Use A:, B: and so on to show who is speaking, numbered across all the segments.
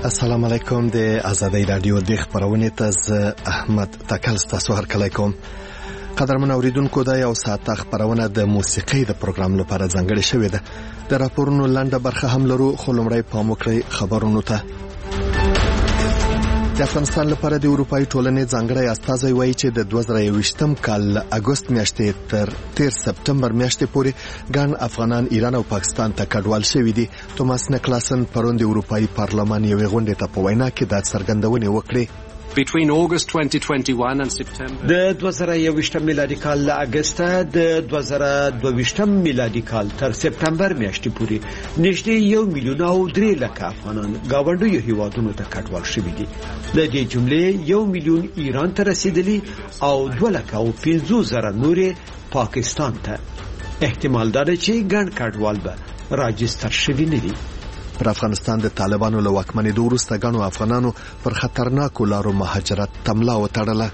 A: السلام علیکم د آزادۍ رادیو د خبرونه ته احمد تکل ستاسو هر کله کوم. قدرمن اوریدونکو دا یو ساعت خبرونه د موسیقۍ د پروګرام لپاره ځانګړې شوې ده. د راپورونو لنډه برخه هم لرو، خو لومړی پام وکړئ خبرونو ته. د افغانستان لپاره د اروپאי ټولنې ځانګړی استازی وایي چې د 2021م کال اگست میاشتې تر 13 سپتمبر میاشتې پورې ګڼ افغانان ایران او پاکستان ته کډوال شوي دي. توماس نکلاسن پرون د اروپאי پارلمان یوې غونډې ته په وینا کې دا څرګندونې وکړې.
B: Between August 2021 and September
C: د 2021 میلادي کال له اگست د 2022 میلادي کال تر سپتمبر میاشتې پورې نږدې 1,300,000 افغانان گاونډیو هیوادونو ته کډوال شوي دي. د دې جملې 1,000,000 ایران ته رسیدلي او 2,50,000 نورې پاکستان ته. احتمال دا دی چې ګڼ کډوال به راجستر شوي نه دي.
A: پر افغانستان د طالبانو له واکمنېدو وروسته ګڼو افغانانو پر خطرناکو لارو مهاجرت تملا وتړله.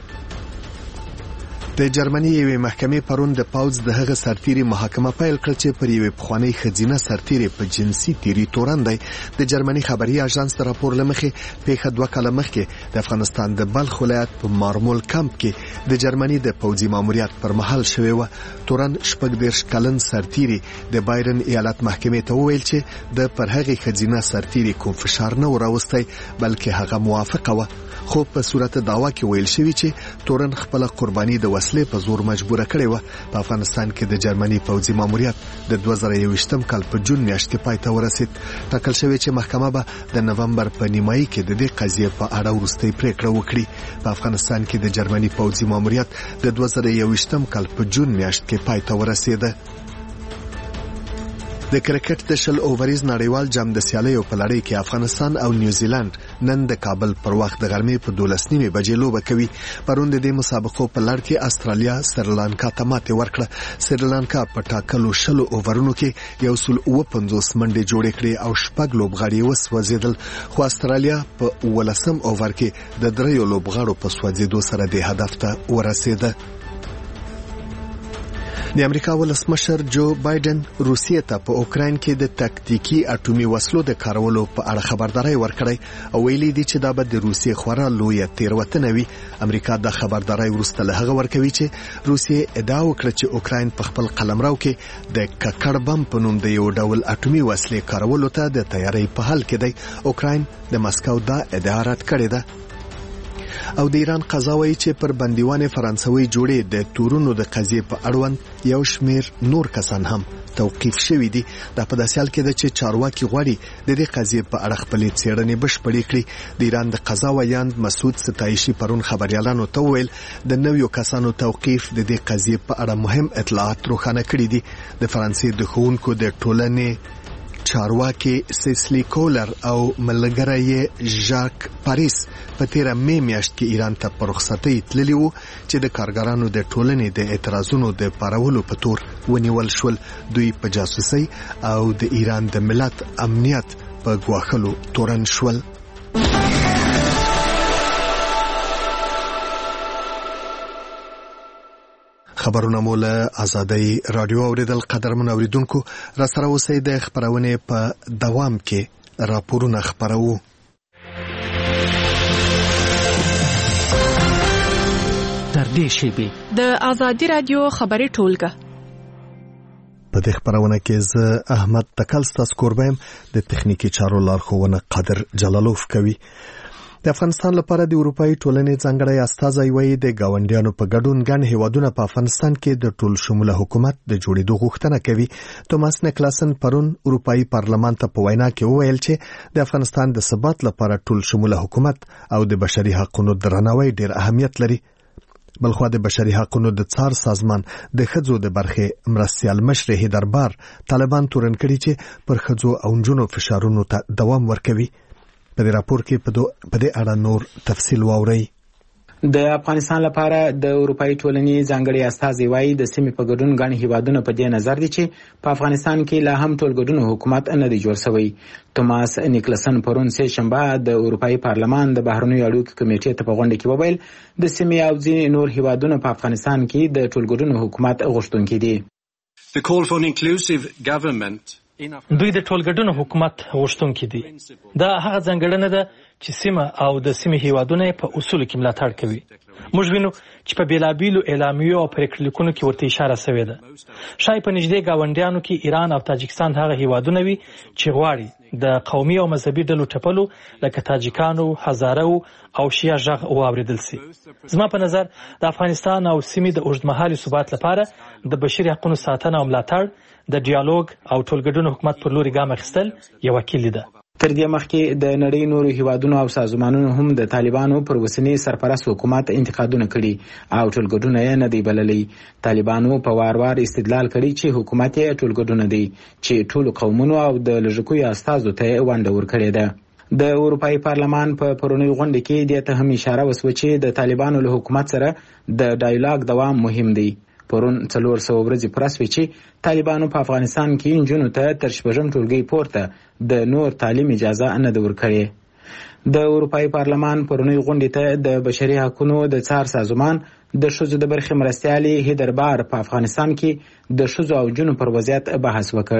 A: د جرمني یوې محکمې پرون د پاوځ د هغه سرتیري محاکمه پیل کړه چې پر یوې پخوانۍ ښځینه سرتیري په جنسي تیری تورن دی. د جرمني خبري اژانس د راپور له مخې پیښه 2 کاله مخکې د افغانستان د بلخ ولایت په مارمول کمپ کې د جرمني د پوځي ماموریت پر مهال شوې و. تورن 40 کلن سرتیري د بایرن ایالت محکمې ته وویل چې د پر هغه ښځینه سرتیري کوم فشار نه وراوستی، بلکې هغه موافقه و. خو په صورت دعوا کې ویل شوی چې تورن خپل قرباني د وسلې په زور مجبوره کړې و. په افغانستان کې د جرمني پوځي ماموریت د 2021م کال په جون میاشت کې پای ته ورسید. ټاکل شوی چې محکمه به د نومبر په نیمایي کې د دې قضیې په اړه وروستۍ پریکړه وکړي. په افغانستان کې د جرمني پوځي ماموریت د 2021م کال په جون میاشت کې پای ته ورسید. د کرکټ د 10 اووريز نړیوال جام د سیالیو په لړۍ کې افغانستان او نیوزیلند نن د کابل پر وخت د غرمې په 12 بجې لوبه کوي. پرون د دې مسابقو په لړ کې استرالیا سریلانکا ته ماتې ورکړه. سریلانکا په ټاکلو 10 اوورونو کې 150 منډې جوړې کړې او 6 لوبغاړي وسوځیدل، خو استرالیا په 18 اوور کې د 3 لوبغاړو په سوځیدو سره د هدف ته ورسېده. د امریکا ولسمشر جو بایدن روسیې ته په اوکراین کې د تکتیکی اټومي وسلو د کارولو په اړه خبرداري ورکړې او ویلي دي چې دا به د روسیې خورا لویه تیروتنه وي. امریکا د خبرداري وروسته له هغه ورکوي چې روسیې ادعا وکړه چې اوکراین په خپل قلمرو کې د ککړ بم په نوم د یو ډول اټومي وسلې کارولو ته د تیاری په حال کې دی. اوکراین د مسکو دا ادعا رد کړې ده. او د ایران قضاوی چې پر بندیوان فرانسوي جوړې د تورونو د قضیې په اړوند یو شمیر نور کسان هم توقیف شوي دي. دا په داسې حال کې ده چې چارواکي غواړي د دې قضیې په اړه خپلې څېړنې بشپړې کړي. د ایران د قضا ویاند مسعود ستایشي پرون خبريالانو ته وویل د نویو کسانو توقیف د دې قضیې په اړه مهم اطلاعات روښانه کړي دي. د فرانسې د ښوونکو د ټولنې چارواکي سیسلی کولر او ملګری ژاک پاریس په 13 مې میاشت کې ایران ته په رخصتۍ تللی وو چې د کارګرانو د ټولنې د اعتراضونو د پارولو په تور ونیول شول. دوی په جاسوسۍ او د ایران د ملت امنیت په ګواښلو تورن شول. خبرونه مول آزادۍ رادیو اوریدل. قدرمن اوریدونکو را سره اوسئ د خبرونه په دوام کې راپورونه خبرو.
D: تر دې شیبې
E: د آزادۍ رادیو خبري ټولګه
A: په دې خبرونه کې زه احمد تکل ستاسو کوربم، د تخنیکی چارو لارښوونه قادر جلالوف کوي. د افغانستان لپاره د اروپאי ټولنې ځانګړی استازی وایي د گاونډیانو په ګډون ګڼ هیوادونه په افغانستان کې د ټول شموله حکومت د جوړېدو غوښتنه کوي. توماس نکلاسن پرون اروپאי پارلمان ته په وینا کې وویل چې د افغانستان د ثبات لپاره ټول شموله حکومت او د بشري حقوقو درناوی ډېر اهمیت لري. بلخو د بشري حقوقو د څار سازمان د خځو د برخې مرستيال مشر هیدربار طالبان تورن کړي چې پر خځو او نجونو فشارونو ته دوام ورکوي. په دې راپور کې په دې اړه نور تفصیل واورئ.
F: د افغانستان لپاره د اروپאי ټولنې ځانګړي استازي وایي د سیمې په ګډون ګڼ هیوادونه په دې نظر دي چې په افغانستان کې لا هم ټول ګډون حکومت نه دی جوړ شوی. توماس نیکلسن پرون سه شنبه د اروپאי پارلمان د بهرنیو اړیکو کمیټې ته په غونډه کې وویل د سیمې او ځینې نور هیوادونه په افغانستان کې د ټول ګډون حکومت غوښتونکي دي.
B: The call for an inclusive government
D: دوی د ټولګډون حکومت غوښتونکي دي. دا هغه ځانګړنه ده
G: چې سیمه او د سیمې هیوادونه په اصول کې ملاتړ کوي. موږ وینو چې په بیلابیلو اعلامیو او پریکړلیکونو کې ورته اشاره شوې ده. شاید په نږدې گاونډیانو کې ایران او تاجکستان هغه هیوادونه وي چې غواړي د قومي او مذهبي ډلو ټپلو لکه تاجکانو، هزارو او شیعه غږ واوریدل شي. زما په نظر د افغانستان او سیمې د اوږدمهالي ثبات لپاره د بشري حقوقو ساتنه او ملاتړ د ډیالوګ او ټولګډون حکومت پر لوري ګام اخیستل یو کلی ده.
F: تر دې مخکې د نړۍ نورو هیوادونو او سازمانونو هم د طالبانو پر وسنی سرپرست حکومت انتقادونه کړي او ټولګډونه یې نه دی بللي. طالبانو په وار استدلال کړي چې حکومت یې ټولګډونه دی چې ټول قومونو او د لږکیو استازو ته ونډه ورکړې ده. د اروپאי پارلمان په پرونی غونډه کې د ته هم اشاره وسوه چې د طالبانو له حکومت سره د ډایلاګ دوام مهم دی. پرون 400 ورځې پرسوي چې طالبانو په افغانستان کې انجونو ته تر شپږم ټولګي پورته د نور تعلیم اجازه نه ده ورکړې. د اروپאי پارلمان پرونی غونډې ته د بشري حقوقو د څار سازمان د ښځو د برخې مرستیالي هیدر بار په افغانستان کې د ښځو او جنو پر وضعیت بحث وکړ.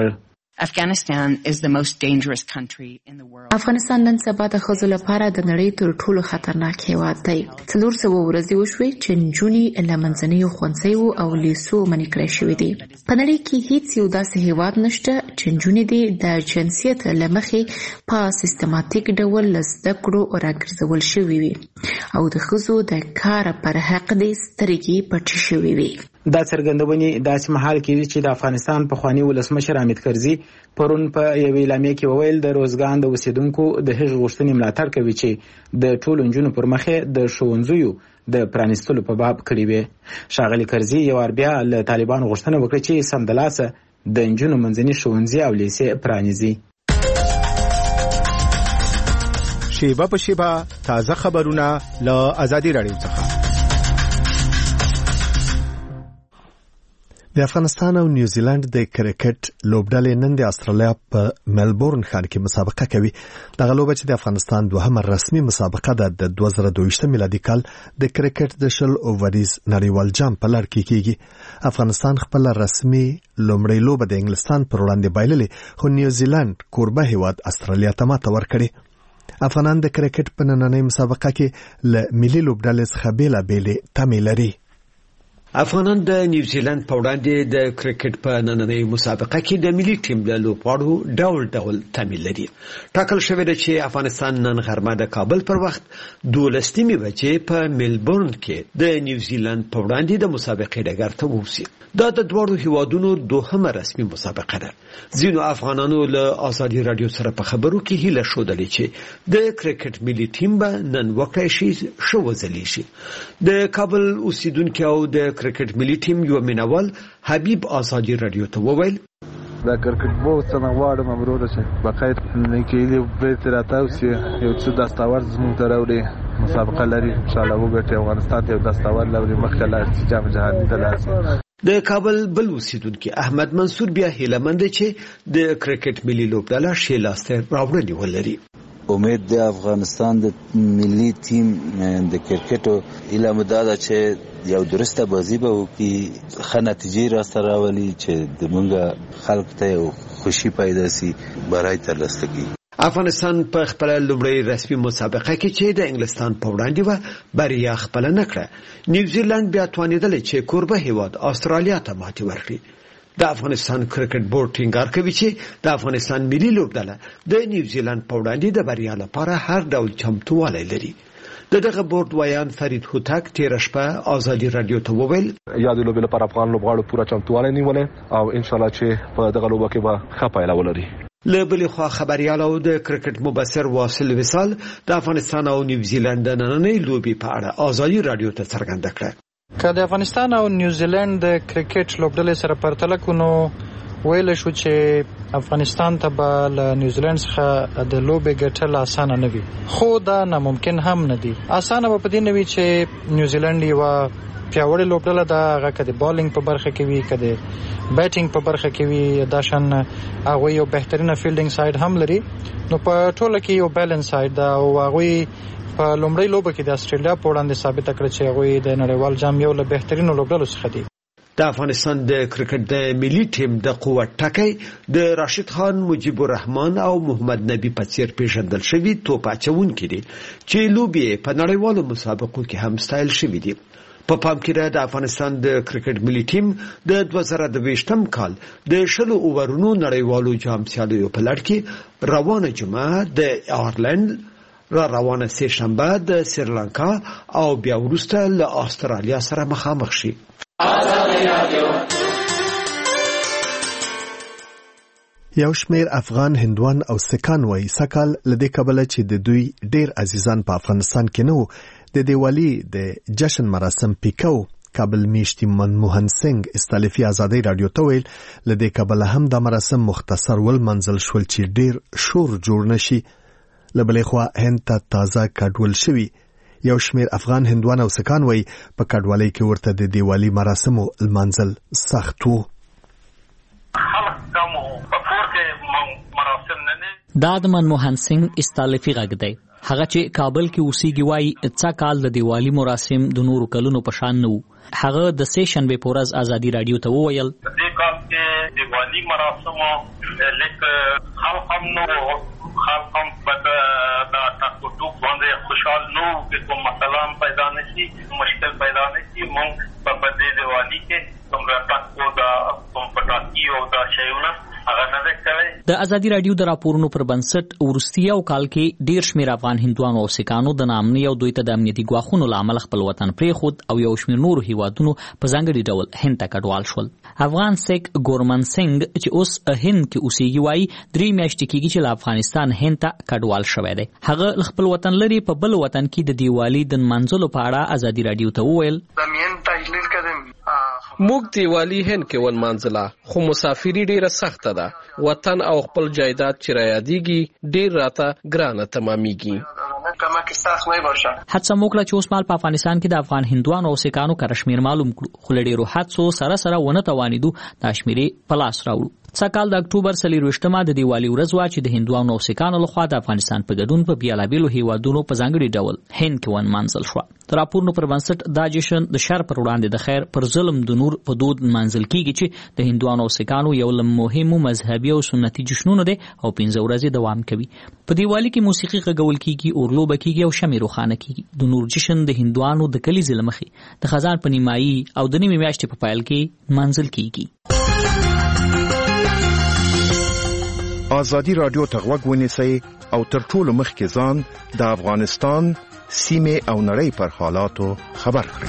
H: افغانستان نن سبا د ښځو لپاره د نړۍ تر ټولو خطرناک هیواد دی. 400 ورځې وشوې چې نجونې له منځنیو ښوونځیو او لیسو منع کړای شوې دي. په نړۍ کې هیڅ یو داسې هیواد نشته چې نجونې د جنسیت له مخې په سیستماتیک ډول له زده کړو راګرځول شوې وي او د ښځو د کار پر حق د سترګې پټې شوې وي.
F: دا څرګندونې داسې مهال کې چې د افغانستان پخوانی ولسمشر حامد کرزي پرون په یو اعلامیه کې وویل د روزګان د اوسیدونکو د هغې غوښتنې ملاتړ کوي چې د ټولو نجونو پر مخې د ښوونځیو د پرانیستلو په باب کړي وي. ښاغلي کرزي یو وار بیا له طالبانو غوښتنه وکړه چې سمدلاسه د نجونو منځني ښوونځي او لیسې پرانیزي.
I: شیبه په شیبه تازه خبرونه له ازادي راډیو څخه.
A: د افغانستان او نیوزیلند د کرکټ لوبډلې نن د استرالیا په ملبورن ښار کې مسابقه کوي. دغه لوبه چې د افغانستان دوهمه رسمي مسابقه ده د 2022 میلادي کال د کرکټ د شل اووریز نړیوال جام په لړ کې کیږي. افغانستان خپل رسمي لومړی لوبه د انګلستان پر وړاندې بایللې، خو نیوزیلند کوربه هیواد استرالیا ته ماته ورکړې. افغانان د کرکټ په نننۍ مسابقه کې له ملي لوبډلې څخه بیلابېلې تمې لري.
C: افغانان د نیوزیلند په وړاندې د کرکټ په نننۍ مسابقه کې د ملي ټیم له لوبغاړو ډول تمې لري. ټاکل شوې ده چې افغانستان نن غرمه د کابل پر وخت 12 بجې په ملبورن کې د نیوزیلند په وړاندې د مسابقې ډګر ته ووسي. دا د دوه هیوادونو دوهمه رسمي مسابقه ده. ځینو افغانانو له ازادي رادیو سره په خبرو کې هیله شودلې چې د کرکټ ملي ټیم به نن وکړای شي شو وځلی شي. د کابل اوسیدونکو او د کرکټ ملي ټیم یو مینوال حبیب ازادي رادیو ته وویل
J: دا کرکټ بو څنګه واړم امروره چې بقایت نه کېږي به تر تاسو یو څه داستاور زموږ دراوړي مسابقه لري ان شاء الله وګټي افغانستان ته داستاور لري مخکې لا جام جهاني ته لاسي.
C: د کابل بل اوسیدونکو احمد منصور بیا هیلمند چې د کرکټ ملي لوبډله شې لاسته راوړنې ولري.
K: امید د افغانستان د ملي ټیم د کرکټ اله مدده چې یو درسته بازی به وکړي، ښه نتیجې راسته راولي چې زموږ خلک ته خوشي پیدا شي برای ترلاسه کړي.
C: افغانستان په خپل لومړی رسمي مسابقه کې چې د انګلستان په وړاندې و بریا خپل نه کړه. نیوزیلند بیا توانیدل چې کوربه هیواد استرالیا ته ماتې ورکړي. د افغانستان کرکټ بورډ ټینګار کوي چې د افغانستان ملي لوبډله د نیوزیلند په وړاندې د بریا لپاره هر ډول چمتووالی لري. دغه بورډ ویان فرید هوتک تیر شپه ازادي رادیو ته وویل
L: یاد لوبې لپاره افغان لوبغاړو پوره چمتووالی نیولې او ان شاء الله چې په دغه لوبه کې به ښه پایله ولري.
C: له بلې خوا خبريال او د کرکټ مبصر واصل وصال د افغانستان او نیوزیلند د نننۍ لوبې په اړه ازادي رادیو ته څرګنده کړه.
M: که د افغانستان او نیوزیلند د کرکټ لوبډلې سره پرتله کوو ویل شو چې افغانستان ته به له نیوزیلند څخه د لوبې ګټل اسانه نه وي، خو دا ناممکن هم نه دي. اسانه به په دې نه وي چې نیوزیلند یو پیاوړی لوبډله ده، هغه که د بالینګ په برخه کې وي که د بیټینګ په برخه کې وي، دا شان هغوی یو بهترینه فیلډینګ سایډ هم لري. نو په ټوله کې یو بیلنس سایډ ده او هغوی په لومړۍ لوبه کې د استرالیا په وړاندې ثابته کړه چې هغوی د نړیوال جام یو له بهترینو لوبډلو څخه دي.
C: د افغانستان د کرکټ د ملي ټیم د قوت ټکی د راشد خان، مجيب الرحمن او محمد نبی په څیر پیژندل شوی توپ اچونکي دي چې لوبي په نړیوالو مسابقو کې هم ستایل شوی دي. په پام کې د افغانستان د کرکټ ملي ټیم د 2022م کال د 20 اوورونو نړیوالو جام سیالیو په لړ کې روانه جمعه د آیرلند روانه سه شنبه د سریلانکا او بیا وروسته له استرالیا سره مخامخ شي.
A: یو شمیر افغان هندوان او سکان وایي سکال لدې کبله چې د دوی ډیر عزیزان په افغانستان کې نو د دیوالی د جشن مراسم پیکو کابل میشتي منموهن سنگ استالفي ازادي رادیو ته ویل لدې کبله هم د مراسم مختصر ول منزل شول چې ډیر شور جوړ نشي. لبلې خو هند ته تازه کډول شوی. یو شمیر افغان هندوان او سکان وایي په کډوالۍ کې ورته د دیوالی مراسمو المنزل سخت وو.
D: دا د منموهن سنگ استالفي غږ دی. هغه چې کابل کې اوسېږي وایي څا کال د دیوالی مراسم د نورو کلونو په شان نه وو. هغه د سه شنبه په ورځ ازادي رادیو ته وویل
N: دې کال کې دیوالی مراسم لیک خلک نو خلک هم په دا تاسو ټوک باندې خوشحال نو چې کوم مسله پیدا نشي، مشکل پیدا نشي. مونږ په دې دیوالی کې څومره تاسو دا کوم پټاکی او دا شیونه
D: د ازادي رادیو د راپورونو پر بنسټ ورستیا او کال کې ډیر شمیر افغان هندوانو او سکانو د نامني او دوی ته د امنیتي ګواښونو لامل خپل وطن پرې خود او یو شمیر نورو هیوادونو په ځانګړي ډول هند ته کډوال شول. افغان سیک ګورمن سنگ چې اوس هند کې اوسېږي وایي 3 میاشتې کېږي چې له افغانستان هند ته کډوال شوی دی. هغه خپل وطن لري په بل وطن کې د دیوالی د منځلو په اړه ازادي رادیو ته وویل
O: موږ دیوالی هند کې ون منځله خو مسافری ډیره سخته ده. وطن او خپل جایداد چې را یادېږي ډیر راته ګرانه تمامېږي.
D: حادثه موکړه چې اوس مال په افغانستان کې د افغان هندوانو او سکانو کشمیر معلوم کړو خو ډیرو حادثو سره ونه توانیدو د کشمیرې په لاس راوړو. سکال د اکتوبر 24مه د دیوالی ورځ وا چې د هندوانو او سکانو لخوا د افغانستان په ګډون په بیلابیلو هیوادونو په ځانګړي ډول هند کې ون منځل شو. د راپورونو پر بنسټ دا جشن د شر پر وړاندې د خیر پر ظلم د نور په دود منځل کیږي چې د هندوانو او سکانو یو له مهمو مذهبي او سنتي جشنونو دی او 15 ورځې دوام کوي. په دیوالی کې موسیقي غږول کیږي، اورلوبه کیږي او شمع روښانه کیږي. د نور جشن د هندوانو د کلیزې لمخې د خزان په نیمایي او د نیمې میاشتې په پایل کې منځل کیږي.
I: ازادي رادیو ته غوږ ونیسئ او تر ټولو مخکې ځان د افغانستان سیمې او نړۍ پر حالاتو خبر کړئ.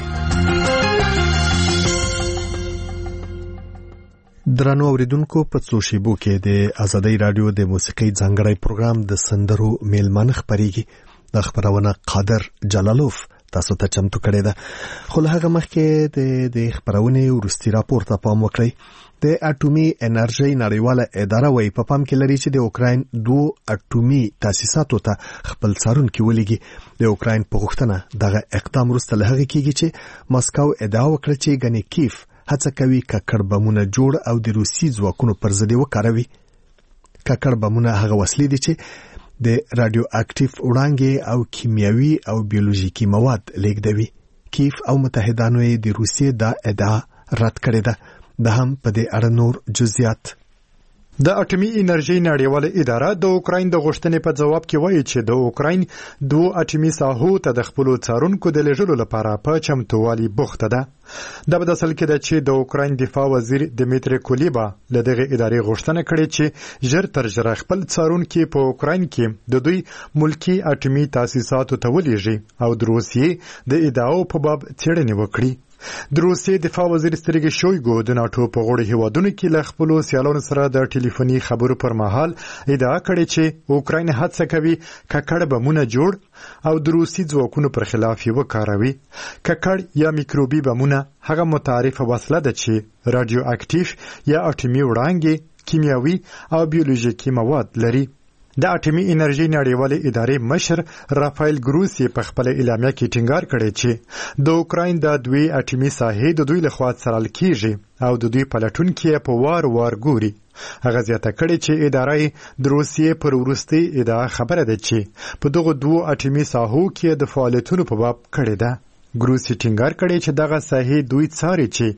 A: درنو اوریدونکو په څو شیبو کې د ازادي رادیو د موسیقي ځانګړی پروګرام د سندرو میلمانه خبريږي. د خبرونه قادر جلالوف تاسو ته چمتو کړی ده. خو له هغه مخکې د خبرونه ورستي راپور ته پام وکړئ. د اټومي انرژي نړیواله اداره وایي په پام کې لري چې د اوکراین 2 اټومي تاسیساتو ته خپل څارونکي ولېږي. د اوکراین په غوښتنه دغه اقدام وروسته له هغې کېږي چې ماسکو ادعا وکړه چې ګنې کیف هڅه کوي ککړ بمونه جوړ او د روسي ځواکونو پر ضد وکاروي. ککړ بمونه هغه وسلې دي چې د رادیو اکټیو وړانګې او کیمیاوي او بیولوژیکي مواد لیږدوي. کیف او متحدانو یې د روسیې دا ادعا رد کړې ده. د هم په دې اړه نور جزئیات.
P: د اټومي انرژي نړیواله اداره د اوکراین د غوښتنې په جواب کې وایي چې د اوکراین 2 اټومي ساحو ته د خپل څارونکو د لېږلو لپاره په چمتووالي بوخته ده. دا په اصل کې ده چې د اوکراین دفاع وزیر دمیتری کولیبا له دغه ادارې غوښتنه کړې چې ژر تر ژره خپل څارونکي په اوکراین کې د دوی ملکی اټومي تاسیساتو ته ولېږي او د روسیې د ادعاو په باب څېړنې وکړي. د روسیې دفاع وزیر سرګی شویګو د ناتو په غړو هیوادونو کې له خپل سیالانو سره د ټلیفوني خبرو پر مهال ادعا کړې چې اوکراین هڅه کوي ککړ بمونه جوړ او د روسي ځواکونو پر خلاف یې وکاروي. ککړ یا میکروبي بمونه هغه متعارفه وسله ده چې رادیو اکټیو یا اټومي وړانګې، کیمیاوي او بیولوژیکي مواد لري. د اټومي انرژي نړیوالې ادارې مشر رافایل ګروسی په خپل اعلامیه کې ټینګار کړی چې د اوکراین د 2 اټومي ساحې د دوی لخوا څارل کیږي او د دوی پلټونکي په وار ګوري. هغه زیاته کړې چې ادارې د روسیې پر وروستي ادعا خبره ده چې په دغه 2 اټومي ساحو کې د فعالیتونو په باب کړې ده. ګروسی ټینګار کړی چې دغه ساحې دوی څاري چې